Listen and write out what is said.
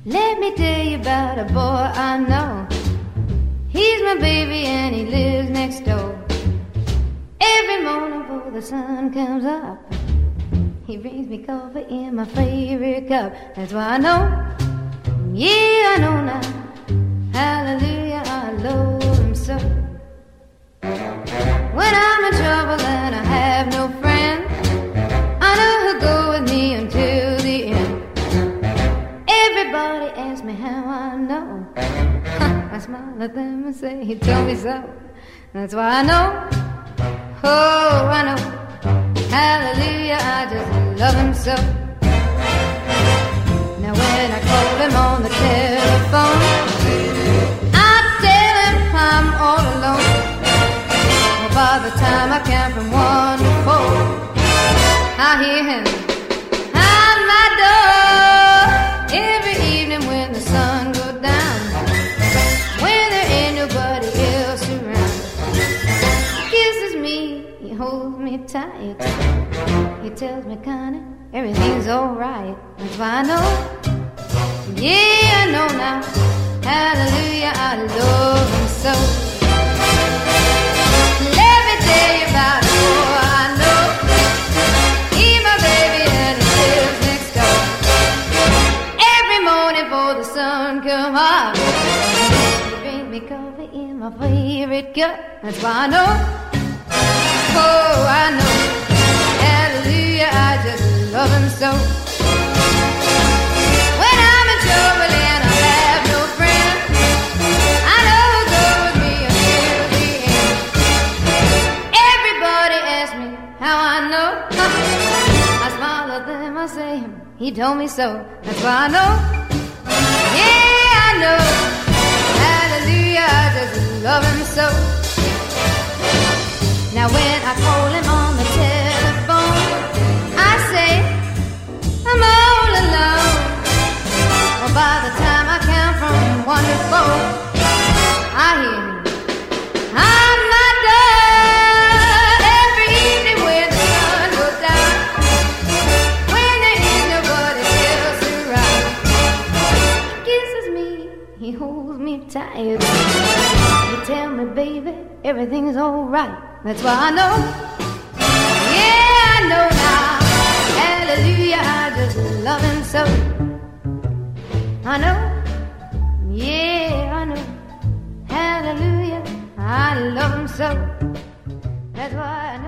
Let me tell you about a boy I know. He's my baby and he lives next door. Every morning before the sun comes up, he brings me coffee in my favorite cup. That's why I know, yeah, I know now. Hallelujah, I love him so. When I'm in trouble and I have no friend, I know he'll go with me until the end. Everybody asks me how I know. I smile at them and say he told me so. That's why I know, oh, I know. Hallelujah, I just love him so. Now when I call him on the telephone, I tell him I'm all alone. Well, by the time I count from 1 to 4, I hear him at my door. Every evening when the sun goes down, when there ain't nobody else around, he kisses me, he holds me tight. He tells me kinda everything's alright. That's why I know, yeah, I know now. Hallelujah, I love him so. Let me tell you about a boy I know. He's my baby and he lives next door. Every morning before the sun come up, he brings me coffee in my favorite cup. That's why I know, oh, I know. Hallelujah, I just love him so. When I'm in trouble and I have no friend, I know he'll go with me until the end. Everybody asks me how I know. I smile at them, I say he told me so. That's why I know, yeah, I know. Hallelujah, I just love him so. Now when I call him on the telephone, I say I'm all alone. Well, by the time I count from 1 to 4, I hear him on my door. Every evening when the sun goes down, when there ain't nobody else around, he kisses me, he holds me tight. He tell me, baby, everything's alright. That's why I know, yeah, I know now. Hallelujah, I just love him so. I know, yeah, I know. Hallelujah, I love him so. That's why I know.